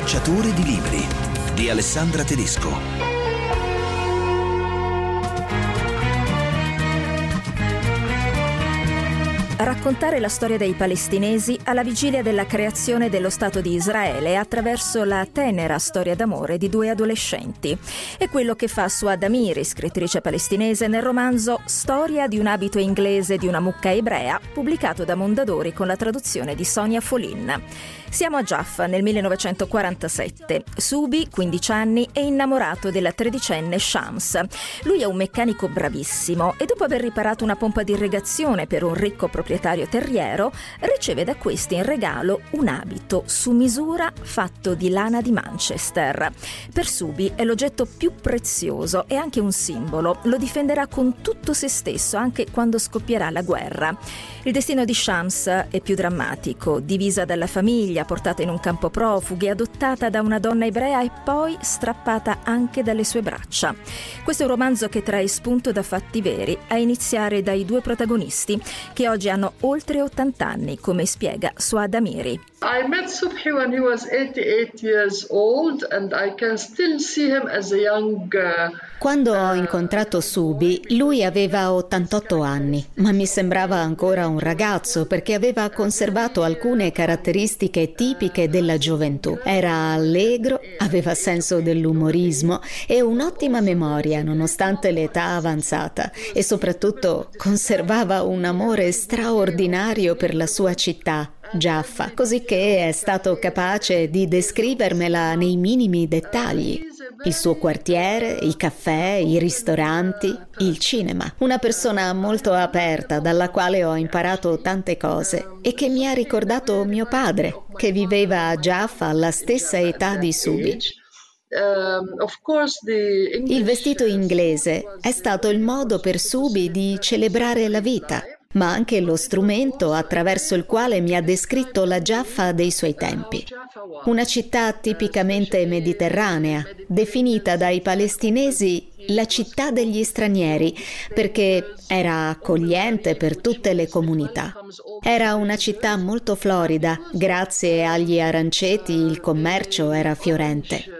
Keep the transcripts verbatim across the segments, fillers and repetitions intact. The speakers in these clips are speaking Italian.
Cacciatore di libri di Alessandra Tedesco. Raccontare la storia dei palestinesi alla vigilia della creazione dello Stato di Israele attraverso la tenera storia d'amore di due adolescenti. È quello che fa Suad Amiri, scrittrice palestinese, nel romanzo Storia di un abito inglese di una mucca ebrea, pubblicato da Mondadori con la traduzione di Sonia Folin. Siamo a Jaffa nel millenovecentoquarantasette. Subi, quindici anni, è innamorato della tredicenne Shams. Lui è un meccanico bravissimo e dopo aver riparato una pompa di irrigazione per un ricco proprietario terriero, riceve da questi in regalo un abito su misura fatto di lana di Manchester. Per Subi è l'oggetto più prezioso e anche un simbolo. Lo difenderà con tutto se stesso anche quando scoppierà la guerra. Il destino di Shams è più drammatico, divisa dalla famiglia, portata in un campo profughi, adottata da una donna ebrea e poi strappata anche dalle sue braccia. Questo è un romanzo che trae spunto da fatti veri, a iniziare dai due protagonisti, che oggi hanno oltre ottanta anni, come spiega Suad Amiri. I met Subhi when he was eighty-eight years old and I can still see him as a young uh, Quando ho incontrato Subi, lui aveva ottantotto anni, ma mi sembrava ancora un ragazzo perché aveva conservato alcune caratteristiche tipiche della gioventù. Era allegro, aveva senso dell'umorismo e un'ottima memoria nonostante l'età avanzata e soprattutto conservava un amore straordinario per la sua città, Jaffa, così che è stato capace di descrivermela nei minimi dettagli. Il suo quartiere, i caffè, i ristoranti, il cinema. Una persona molto aperta dalla quale ho imparato tante cose e che mi ha ricordato mio padre, che viveva a Jaffa alla stessa età di Subi. Il vestito inglese è stato il modo per Subi di celebrare la vita, ma anche lo strumento attraverso il quale mi ha descritto la Jaffa dei suoi tempi. Una città tipicamente mediterranea, definita dai palestinesi la città degli stranieri, perché era accogliente per tutte le comunità. Era una città molto florida, grazie agli aranceti il commercio era fiorente.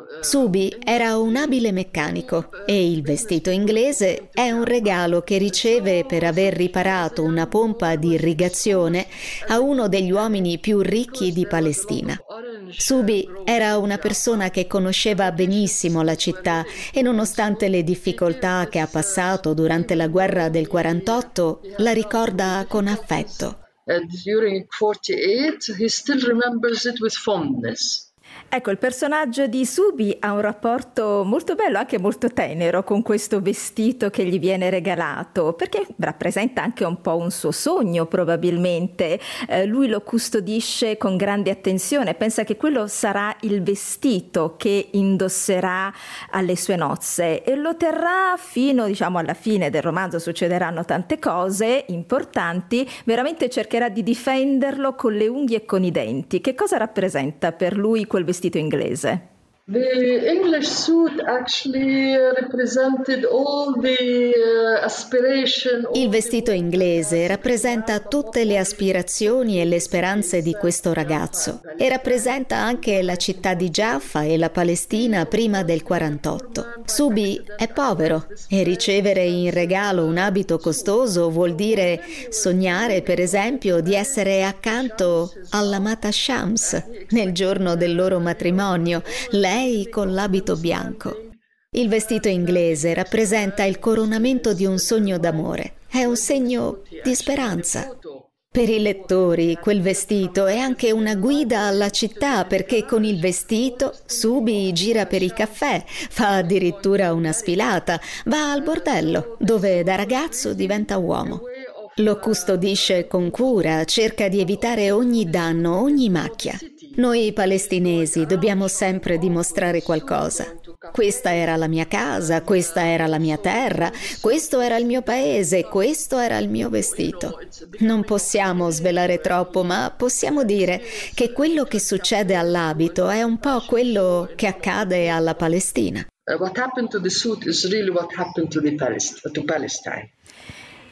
Subi era un abile meccanico e il vestito inglese è un regalo che riceve per aver riparato una pompa di irrigazione a uno degli uomini più ricchi di Palestina. Subi era una persona che conosceva benissimo la città e nonostante le difficoltà che ha passato durante la guerra del quarantotto, la ricorda con affetto. And during forty-eight, he still remembers it with fondness. Ecco, il personaggio di Subi ha un rapporto molto bello, anche molto tenero, con questo vestito che gli viene regalato, perché rappresenta anche un po' un suo sogno probabilmente. Eh, lui lo custodisce con grande attenzione, pensa che quello sarà il vestito che indosserà alle sue nozze e lo terrà fino, diciamo, alla fine del romanzo. Succederanno tante cose importanti, veramente cercherà di difenderlo con le unghie e con i denti. Che cosa rappresenta per lui quel vestito inglese? The English suit actually represented all the uh, aspiration. Il vestito inglese rappresenta tutte le aspirazioni e le speranze di questo ragazzo e rappresenta anche la città di Jaffa e la Palestina prima del quarantotto. Subi è povero e ricevere in regalo un abito costoso vuol dire sognare, per esempio, di essere accanto all'amata Shams nel giorno del loro matrimonio, lei con l'abito bianco. Il vestito inglese rappresenta il coronamento di un sogno d'amore. È un segno di speranza. Per i lettori, quel vestito è anche una guida alla città, perché con il vestito Subi gira per i caffè, fa addirittura una sfilata, va al bordello, dove da ragazzo diventa uomo. Lo custodisce con cura, cerca di evitare ogni danno, ogni macchia. Noi palestinesi dobbiamo sempre dimostrare qualcosa. Questa era la mia casa, questa era la mia terra, questo era il mio paese, questo era il mio vestito. Non possiamo svelare troppo, ma possiamo dire che quello che succede all'abito è un po' quello che accade alla Palestina. What happened to the suit is really what happened to the Palest- to Palestine.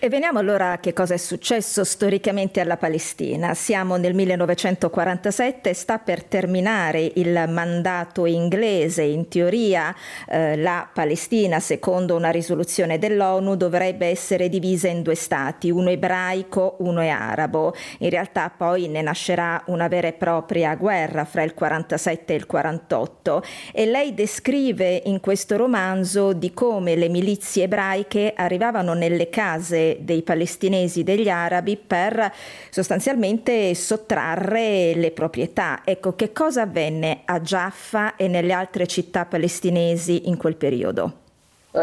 E veniamo allora a che cosa è successo storicamente alla Palestina. Siamo nel millenovecentoquarantasette, sta per terminare il mandato inglese. In teoria eh, la Palestina, secondo una risoluzione dell'ONU, dovrebbe essere divisa in due stati, uno ebraico, uno è arabo. In realtà poi ne nascerà una vera e propria guerra fra il quarantasette e il quarantotto, e lei descrive in questo romanzo di come le milizie ebraiche arrivavano nelle case dei palestinesi, degli arabi, per sostanzialmente sottrarre le proprietà. Ecco, che cosa avvenne a Jaffa e nelle altre città palestinesi in quel periodo? Uh,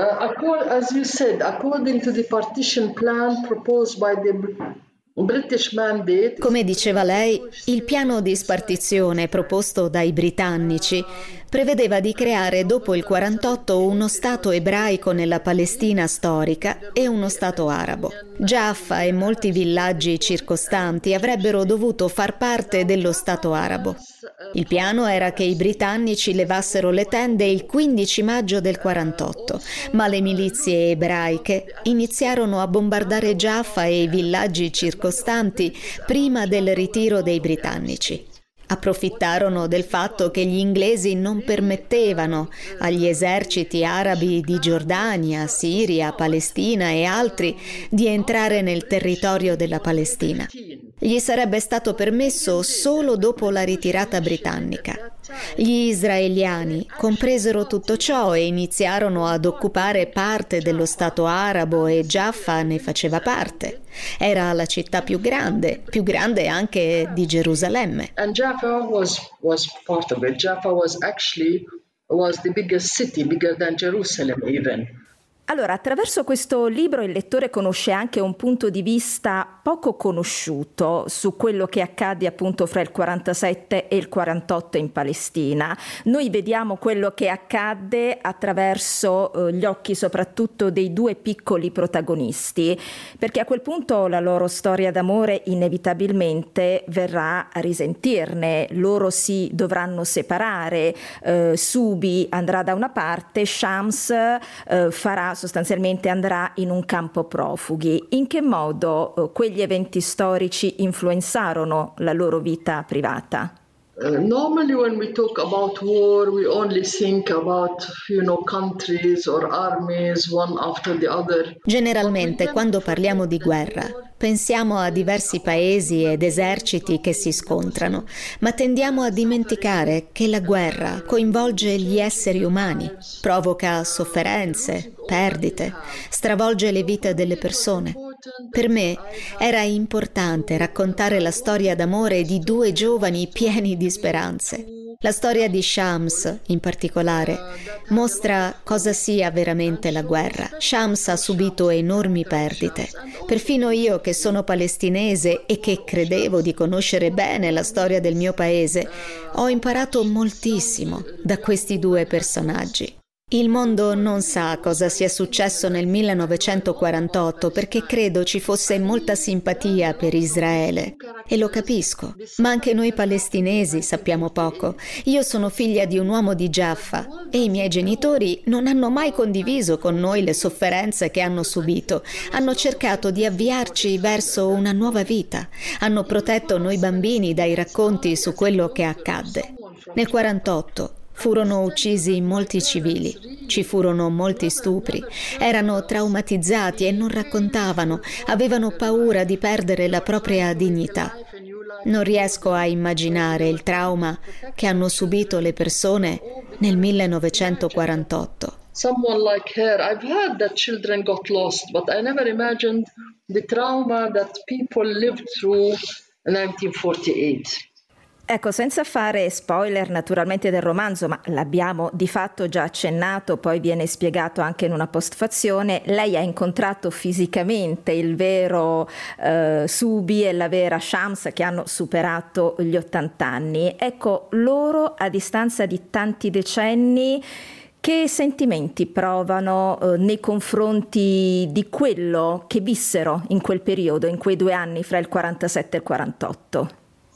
as you said, according to the partition plan proposed by the British mandate. Come diceva lei, il piano di spartizione proposto dai britannici prevedeva di creare dopo il quarantotto uno stato ebraico nella Palestina storica e uno stato arabo. Jaffa e molti villaggi circostanti avrebbero dovuto far parte dello stato arabo. Il piano era che i britannici levassero le tende il quindici maggio del quarantotto, ma le milizie ebraiche iniziarono a bombardare Jaffa e i villaggi circostanti prima del ritiro dei britannici. Approfittarono del fatto che gli inglesi non permettevano agli eserciti arabi di Giordania, Siria, Palestina e altri di entrare nel territorio della Palestina. Gli sarebbe stato permesso solo dopo la ritirata britannica. Gli israeliani compresero tutto ciò e iniziarono ad occupare parte dello Stato arabo, e Jaffa ne faceva parte. Era la città più grande, più grande anche di Gerusalemme. And Jaffa was was part of it. Jaffa was actually was the biggest city, bigger than Jerusalem even. Allora, attraverso questo libro il lettore conosce anche un punto di vista poco conosciuto su quello che accade appunto fra il quarantasette e il quarantotto in Palestina. Noi vediamo quello che accadde attraverso eh, gli occhi soprattutto dei due piccoli protagonisti, perché a quel punto la loro storia d'amore inevitabilmente verrà a risentirne. Loro si dovranno separare, eh, Subi andrà da una parte, Shams eh, farà sostanzialmente andrà in un campo profughi. In che modo eh, quegli eventi storici influenzarono la loro vita privata? Uh, normally when we talk about war, we only think about, you know, countries or armies one after the other. Generalmente quando parliamo di guerra pensiamo a diversi paesi ed eserciti che si scontrano, ma tendiamo a dimenticare che la guerra coinvolge gli esseri umani, provoca sofferenze, perdite, stravolge le vite delle persone. Per me era importante raccontare la storia d'amore di due giovani pieni di speranze. La storia di Shams, in particolare, mostra cosa sia veramente la guerra. Shams ha subito enormi perdite. Perfino io, che sono palestinese e che credevo di conoscere bene la storia del mio paese, ho imparato moltissimo da questi due personaggi. Il mondo non sa cosa sia successo nel millenovecentoquarantotto, perché credo ci fosse molta simpatia per Israele, e lo capisco, ma anche noi palestinesi sappiamo poco. Io sono figlia di un uomo di Jaffa e i miei genitori non hanno mai condiviso con noi le sofferenze che hanno subito. Hanno cercato di avviarci verso una nuova vita, hanno protetto noi bambini dai racconti su quello che accadde. Nel quarantotto furono uccisi molti civili, ci furono molti stupri, erano traumatizzati e non raccontavano, avevano paura di perdere la propria dignità. Non riesco a immaginare il trauma che hanno subito le persone nel millenovecentoquarantotto. Someone like her, I've heard that children got lost, but I never imagined the trauma that people lived through in nineteen forty-eight. Ecco, senza fare spoiler naturalmente del romanzo, ma l'abbiamo di fatto già accennato, poi viene spiegato anche in una postfazione, lei ha incontrato fisicamente il vero eh, Subi e la vera Shams, che hanno superato gli ottanta anni. Ecco, loro a distanza di tanti decenni, che sentimenti provano eh, nei confronti di quello che vissero in quel periodo, in quei due anni fra il quarantasette e il quarantotto?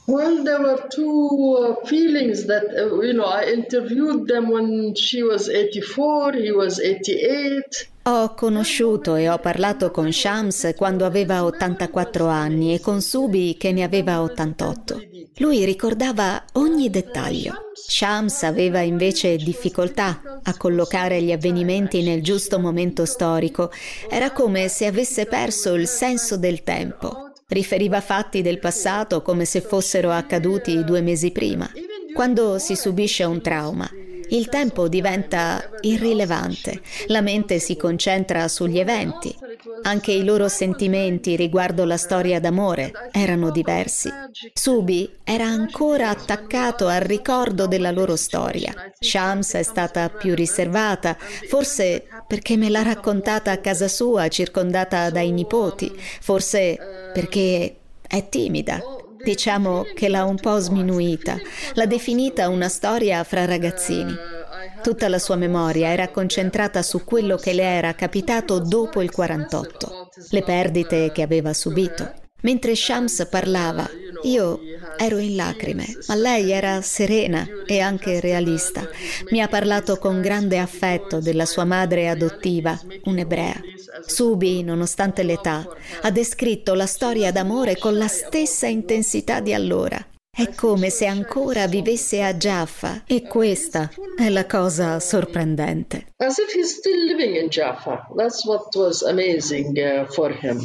Well, there were two uh, feelings that, uh, you know, I interviewed them when she was eighty-four, he was eighty-eight. Ho conosciuto e ho parlato con Shams quando aveva ottantaquattro anni e con Subi che ne aveva ottantotto. Lui ricordava ogni dettaglio. Shams aveva invece difficoltà a collocare gli avvenimenti nel giusto momento storico. Era come se avesse perso il senso del tempo. Riferiva fatti del passato come se fossero accaduti due mesi prima. Quando si subisce un trauma, il tempo diventa irrilevante, la mente si concentra sugli eventi. Anche i loro sentimenti riguardo la storia d'amore erano diversi. Subi era ancora attaccato al ricordo della loro storia. Shams è stata più riservata, forse perché me l'ha raccontata a casa sua, circondata dai nipoti, forse perché è timida. Diciamo che l'ha un po' sminuita, l'ha definita una storia fra ragazzini. Tutta la sua memoria era concentrata su quello che le era capitato dopo il quarantotto, le perdite che aveva subito. Mentre Shams parlava, io ero in lacrime, ma lei era serena e anche realista. Mi ha parlato con grande affetto della sua madre adottiva, un'ebrea. Subi, nonostante l'età, ha descritto la storia d'amore con la stessa intensità di allora. È come se ancora vivesse a Jaffa e questa è la cosa sorprendente. As if he's still living in Jaffa. That's what was amazing uh, for him.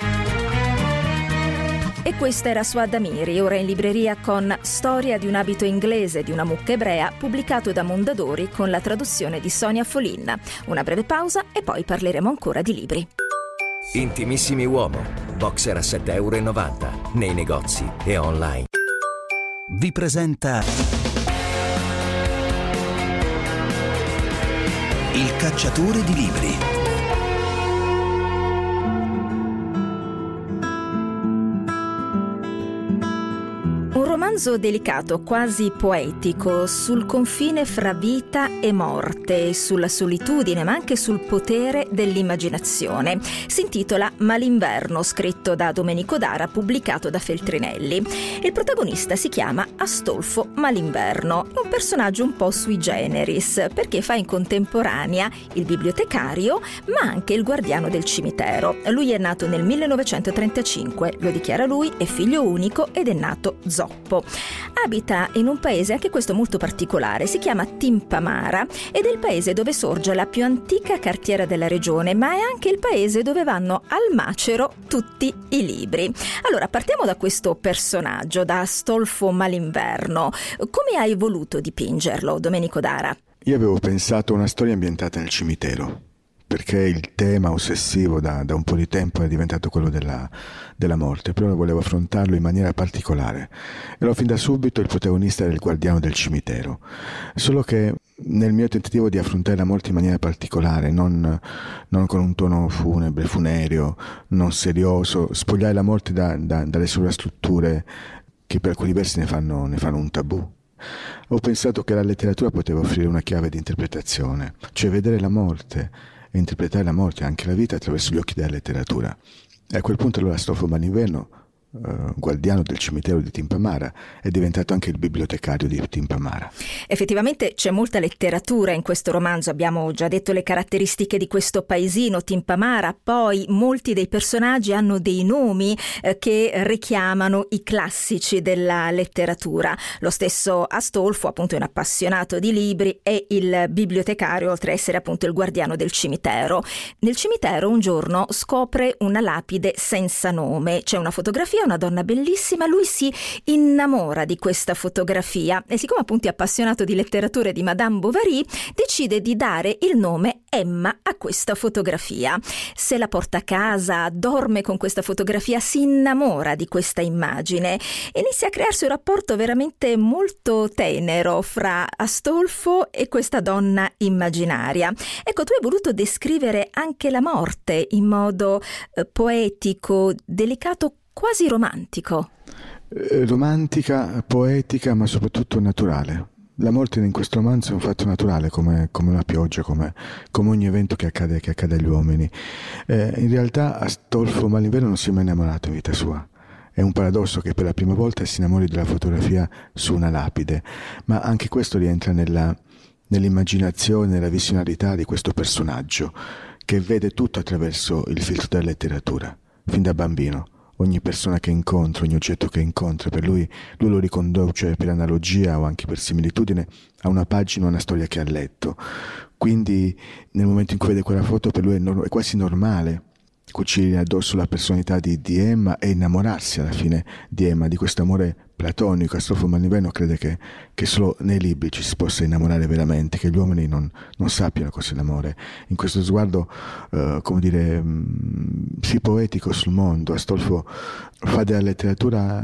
E questa era Suad Amiri, ora in libreria con Storia di un abito inglese di una mucca ebrea, pubblicato da Mondadori con la traduzione di Sonia Folin. Una breve pausa e poi parleremo ancora di libri. Intimissimi Uomo, boxer a sette virgola novanta euro, nei negozi e online. Vi presenta Il cacciatore di libri. Un romanzo delicato, quasi poetico, sul confine fra vita e morte, sulla solitudine, ma anche sul potere dell'immaginazione. Si intitola Malinverno, scritto da Domenico Dara, pubblicato da Feltrinelli. Il protagonista si chiama Astolfo Malinverno, un personaggio un po' sui generis, perché fa in contemporanea il bibliotecario, ma anche il guardiano del cimitero. Lui è nato nel millenovecentotrentacinque, lo dichiara lui, è figlio unico ed è nato zoppo. Abita in un paese anche questo molto particolare, si chiama Timpamara ed è il paese dove sorge la più antica cartiera della regione, ma è anche il paese dove vanno al macero tutti i libri. Allora, partiamo da questo personaggio, da Astolfo Malinverno. Come hai voluto dipingerlo, Domenico Dara? Io avevo pensato a una storia ambientata nel cimitero, perché il tema ossessivo da, da un po' di tempo è diventato quello della, della morte, però volevo affrontarlo in maniera particolare. Ero fin da subito il protagonista del guardiano del cimitero, solo che nel mio tentativo di affrontare la morte in maniera particolare, non, non con un tono funebre, funereo, non serioso, spogliare la morte da, da, dalle sovrastrutture che per alcuni versi ne fanno, ne fanno un tabù. Ho pensato che la letteratura poteva offrire una chiave di interpretazione, cioè vedere la morte e interpretare la morte e anche la vita attraverso gli occhi della letteratura. E a quel punto allora Astolfo Malinverno, Uh, guardiano del cimitero di Timpamara, è diventato anche il bibliotecario di Timpamara. Effettivamente c'è molta letteratura in questo romanzo, abbiamo già detto le caratteristiche di questo paesino Timpamara, poi molti dei personaggi hanno dei nomi eh, che richiamano i classici della letteratura. Lo stesso Astolfo, appunto, è un appassionato di libri, e il bibliotecario, oltre a essere appunto il guardiano del cimitero. Nel cimitero un giorno scopre una lapide senza nome, c'è una fotografia, una donna bellissima, lui si innamora di questa fotografia e siccome appunto è appassionato di letteratura e di Madame Bovary, decide di dare il nome Emma a questa fotografia. Se la porta a casa, dorme con questa fotografia, si innamora di questa immagine e inizia a crearsi un rapporto veramente molto tenero fra Astolfo e questa donna immaginaria. Ecco, tu hai voluto descrivere anche la morte in modo eh, poetico, delicato, quasi romantico. Eh, romantica, poetica, ma soprattutto naturale. La morte in questo romanzo è un fatto naturale, come, come una pioggia, come, come ogni evento che accade, che accade agli uomini. Eh, in realtà Astolfo Malinverno non si è mai innamorato in vita sua. È un paradosso che per la prima volta si innamori della fotografia su una lapide, ma anche questo rientra nella, nell'immaginazione, nella visionarietà di questo personaggio, che vede tutto attraverso il filtro della letteratura, fin da bambino. Ogni persona che incontra, ogni oggetto che incontra, per lui, lui lo riconduce per analogia o anche per similitudine a una pagina, una storia che ha letto. Quindi nel momento in cui vede quella foto, per lui è, no- è quasi normale cucire addosso la personalità di, di Emma e innamorarsi alla fine di Emma, di questo amore platonico. Astolfo Malinverno crede che, che solo nei libri ci si possa innamorare veramente, che gli uomini non, non sappiano cos'è l'amore. In questo sguardo, uh, come dire, mh, sì, poetico sul mondo, Astolfo fa della letteratura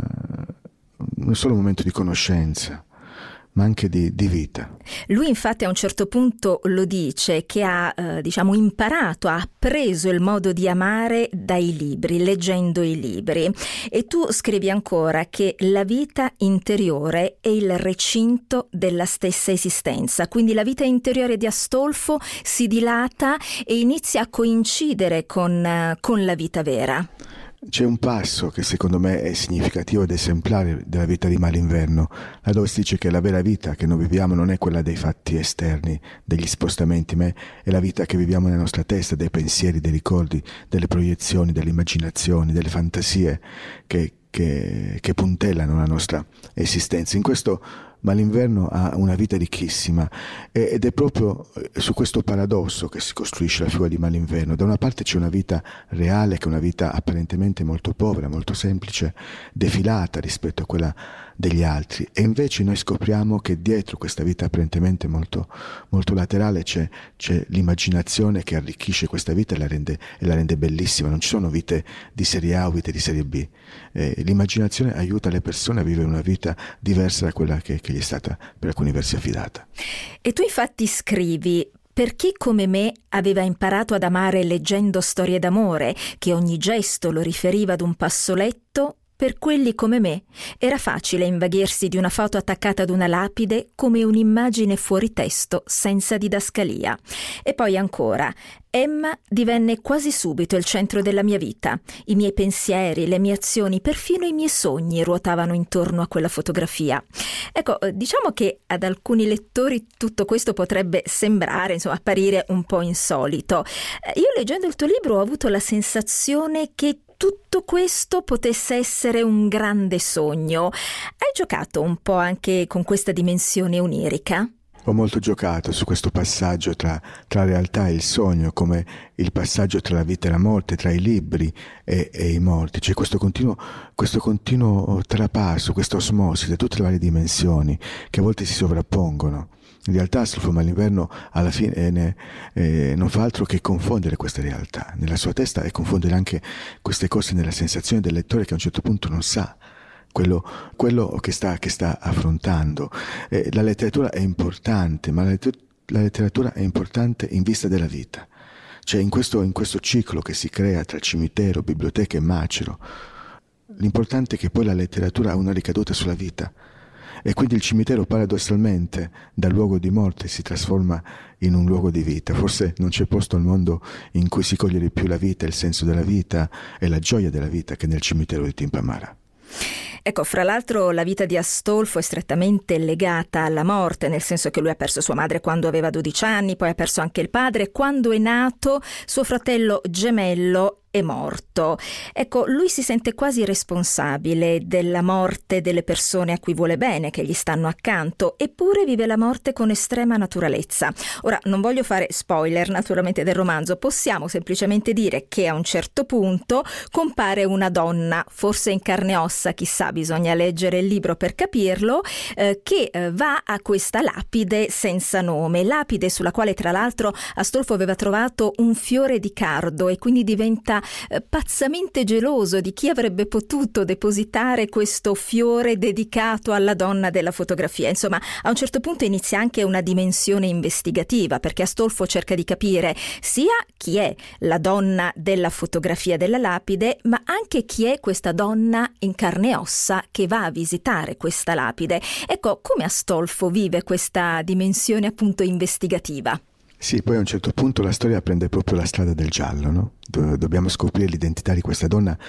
non solo un momento di conoscenza, ma anche di, di vita. Lui infatti a un certo punto lo dice che ha eh, diciamo imparato, ha appreso il modo di amare dai libri, leggendo i libri. E tu scrivi ancora che la vita interiore è il recinto della stessa esistenza, quindi la vita interiore di Astolfo si dilata e inizia a coincidere con, uh, con la vita vera. C'è un passo che secondo me è significativo ed esemplare della vita di Malinverno, laddove si dice che la vera vita che noi viviamo non è quella dei fatti esterni, degli spostamenti, ma è la vita che viviamo nella nostra testa, dei pensieri, dei ricordi, delle proiezioni, delle immaginazioni, delle fantasie che, che, che puntellano la nostra esistenza. In questo Malinverno ha una vita ricchissima ed è proprio su questo paradosso che si costruisce la figura di Malinverno. Da una parte c'è una vita reale, che è una vita apparentemente molto povera, molto semplice, defilata rispetto a quella degli altri, e invece noi scopriamo che dietro questa vita apparentemente molto, molto laterale c'è, c'è l'immaginazione che arricchisce questa vita e la rende, e la rende bellissima. Non ci sono vite di serie A o vite di serie B. Eh, l'immaginazione aiuta le persone a vivere una vita diversa da quella che, che gli è stata per alcuni versi affidata. E tu infatti scrivi: per chi come me aveva imparato ad amare leggendo storie d'amore, che ogni gesto lo riferiva ad un passo letto, per quelli come me era facile invaghirsi di una foto attaccata ad una lapide come un'immagine fuori testo senza didascalia. E poi ancora, Emma divenne quasi subito il centro della mia vita. I miei pensieri, le mie azioni, perfino i miei sogni ruotavano intorno a quella fotografia. Ecco, diciamo che ad alcuni lettori tutto questo potrebbe sembrare, insomma, apparire un po' insolito. Io leggendo il tuo libro ho avuto la sensazione che tutto questo potesse essere un grande sogno. Hai giocato un po' anche con questa dimensione onirica? Ho molto giocato su questo passaggio tra, tra la realtà e il sogno, come il passaggio tra la vita e la morte, tra i libri e, e i morti. C'è questo continuo, questo continuo trapasso, questa osmosi da tutte le varie dimensioni che a volte si sovrappongono. In realtà Astolfo Malinverno alla fine eh, non fa altro che confondere queste realtà nella sua testa e confondere anche queste cose nella sensazione del lettore, che a un certo punto non sa quello, quello che, sta, che sta affrontando. Eh, la letteratura è importante, ma la, letter- la letteratura è importante in vista della vita. Cioè in questo, in questo ciclo che si crea tra cimitero, biblioteca e macero, l'importante è che poi la letteratura ha una ricaduta sulla vita. E quindi il cimitero paradossalmente dal luogo di morte si trasforma in un luogo di vita. Forse non c'è posto al mondo in cui si coglie di più la vita, il senso della vita e la gioia della vita che nel cimitero di Timpamara. Ecco, fra l'altro la vita di Astolfo è strettamente legata alla morte, nel senso che lui ha perso sua madre quando aveva dodici anni, poi ha perso anche il padre. Quando è nato, suo fratello gemello è morto. Ecco, lui si sente quasi responsabile della morte delle persone a cui vuole bene, che gli stanno accanto, eppure vive la morte con estrema naturalezza. Ora, non voglio fare spoiler naturalmente del romanzo, possiamo semplicemente dire che a un certo punto compare una donna, forse in carne e ossa, chissà, bisogna leggere il libro per capirlo, eh, che eh, va a questa lapide senza nome, lapide sulla quale tra l'altro Astolfo aveva trovato un fiore di cardo e quindi diventa pazzamente geloso di chi avrebbe potuto depositare questo fiore dedicato alla donna della fotografia. Insomma, a un certo punto inizia anche una dimensione investigativa, perché Astolfo cerca di capire sia chi è la donna della fotografia della lapide, ma anche chi è questa donna in carne e ossa che va a visitare questa lapide. Ecco, come Astolfo vive questa dimensione appunto investigativa? Sì, poi a un certo punto la storia prende proprio la strada del giallo, no? Do- dobbiamo scoprire l'identità di questa donna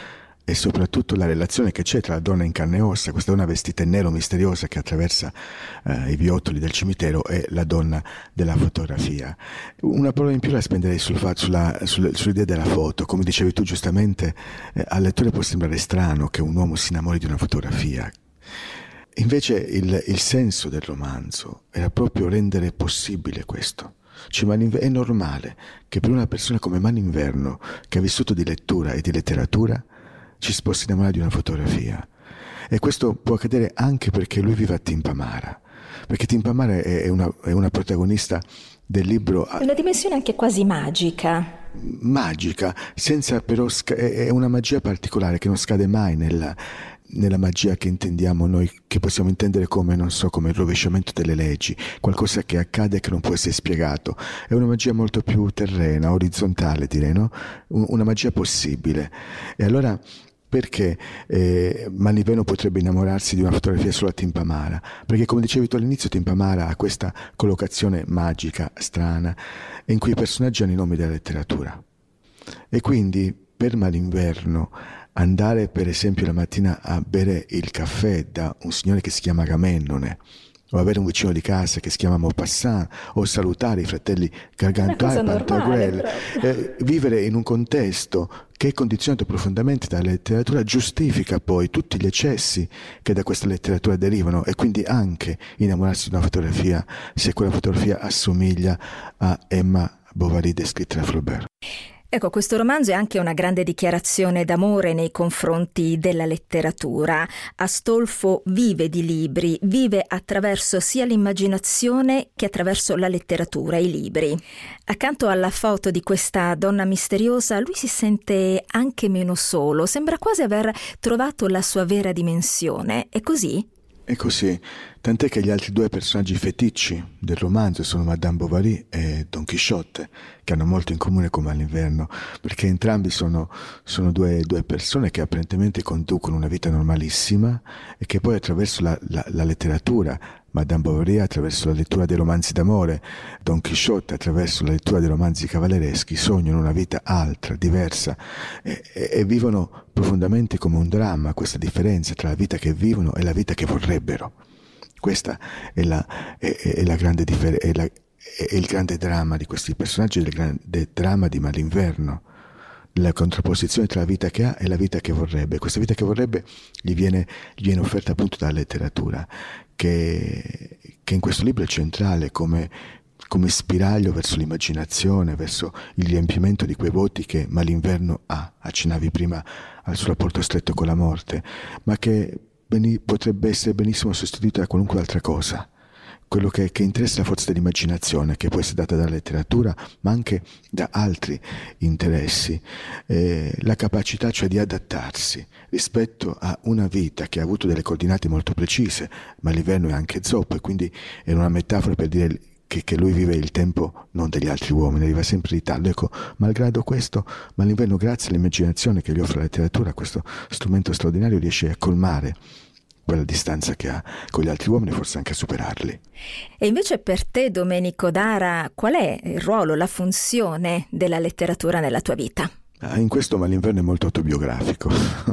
e soprattutto la relazione che c'è tra la donna in carne e ossa, questa donna vestita in nero misteriosa che attraversa eh, i viottoli del cimitero, e la donna della fotografia. Una parola in più la spenderei sul, sulla, sul, sull'idea della foto. Come dicevi tu giustamente, eh, al lettore può sembrare strano che un uomo si innamori di una fotografia. Invece il, il senso del romanzo era proprio rendere possibile questo. Cioè, è normale che per una persona come Malinverno, che ha vissuto di lettura e di letteratura, ci si possa innamorare di una fotografia. E questo può accadere anche perché lui vive a Timpamara, perché Timpamara è una, è una protagonista del libro. È una dimensione anche quasi magica. Magica, senza però sca- è una magia particolare che non scade mai nella, nella magia che intendiamo noi, che possiamo intendere come, non so, come il rovesciamento delle leggi, qualcosa che accade e che non può essere spiegato. È una magia molto più terrena, orizzontale, direi, no? Una magia possibile. E allora perché eh, Malinverno potrebbe innamorarsi di una fotografia solo a Timpamara? Perché, come dicevi tu all'inizio, Timpamara ha questa collocazione magica, strana, in cui i personaggi hanno i nomi della letteratura. E quindi per Malinverno andare per esempio la mattina a bere il caffè da un signore che si chiama Agamennone, o avere un vicino di casa che si chiama Maupassant, o salutare i fratelli Gargantua e Pantagruel, eh, vivere in un contesto che è condizionato profondamente dalla letteratura, giustifica poi tutti gli eccessi che da questa letteratura derivano, e quindi anche innamorarsi di una fotografia se quella fotografia assomiglia a Emma Bovary descritta da Flaubert. Ecco, questo romanzo è anche una grande dichiarazione d'amore nei confronti della letteratura. Astolfo vive di libri, vive attraverso sia l'immaginazione che attraverso la letteratura, i libri. Accanto alla foto di questa donna misteriosa, lui si sente anche meno solo, sembra quasi aver trovato la sua vera dimensione. È così? È così, tant'è che gli altri due personaggi feticci del romanzo sono Madame Bovary e Don Chisciotte, che hanno molto in comune con Malinverno, perché entrambi sono, sono due, due persone che apparentemente conducono una vita normalissima e che poi attraverso la, la, la letteratura, Madame Bovary attraverso la lettura dei romanzi d'amore, Don Chisciotte attraverso la lettura dei romanzi cavallereschi, sognano una vita altra, diversa, e, e, e vivono profondamente come un dramma questa differenza tra la vita che vivono e la vita che vorrebbero. Questa è la, è, è la grande differenza, è, è il grande dramma di questi personaggi, il grande dramma di Malinverno, la contrapposizione tra la vita che ha e la vita che vorrebbe. Questa vita che vorrebbe gli viene, gli viene offerta appunto dalla letteratura, che, che in questo libro è centrale come, come spiraglio verso l'immaginazione, verso il riempimento di quei vuoti che Malinverno ha. Accennavi prima al suo rapporto stretto con la morte, ma che potrebbe essere benissimo sostituito da qualunque altra cosa. Quello che, che interessa la forza dell'immaginazione, che può essere data dalla letteratura, ma anche da altri interessi, eh, la capacità cioè di adattarsi rispetto a una vita che ha avuto delle coordinate molto precise. Malinverno è anche zoppo, e quindi è una metafora per dire che, che lui vive il tempo non degli altri uomini, arriva sempre in ritardo. Ecco, malgrado questo, Malinverno, grazie all'immaginazione che gli offre la letteratura, questo strumento straordinario, riesce a colmare quella distanza che ha con gli altri uomini, forse anche a superarli. E invece per te, Domenico Dara, qual è il ruolo, la funzione della letteratura nella tua vita? Ah, in questo Malinverno è molto autobiografico.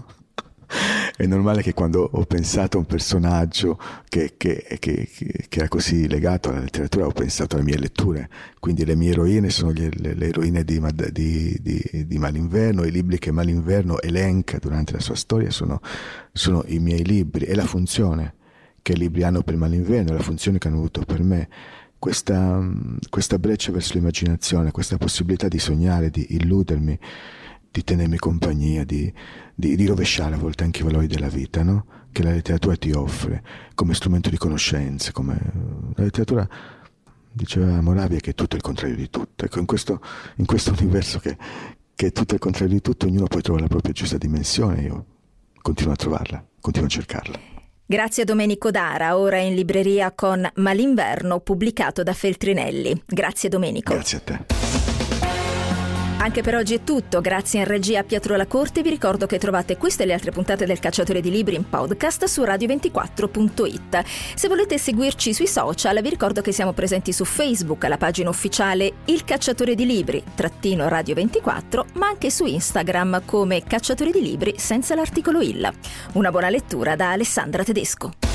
È normale che quando ho pensato a un personaggio che, che, che, che era così legato alla letteratura, ho pensato alle mie letture. Quindi le mie eroine sono le, le, le eroine di, di, di, di Malinverno, i libri che Malinverno elenca durante la sua storia sono, sono i miei libri, e la funzione che i libri hanno per Malinverno, la funzione che hanno avuto per me. Questa, questa breccia verso l'immaginazione, questa possibilità di sognare, di illudermi, di tenermi compagnia, di, di, di rovesciare a volte anche i valori della vita, no? Che la letteratura ti offre come strumento di conoscenza, come la letteratura, diceva Moravia, che è tutto il contrario di tutto. Ecco, in questo, in questo universo che, che è tutto il contrario di tutto, ognuno poi trova la propria giusta dimensione. Io continuo a trovarla, continuo a cercarla. Grazie a Domenico Dara, ora in libreria con Malinverno, pubblicato da Feltrinelli. Grazie Domenico. Grazie a te. Anche per oggi è tutto, grazie in regia a Pietro Lacorte. Vi ricordo che trovate queste e le altre puntate del Cacciatore di Libri in podcast su radio ventiquattro punto it. Se volete seguirci sui social, vi ricordo che siamo presenti su Facebook, alla pagina ufficiale Il Cacciatore di Libri, trattino radio ventiquattro, ma anche su Instagram come Cacciatore di Libri senza l'articolo il. Una buona lettura da Alessandra Tedesco.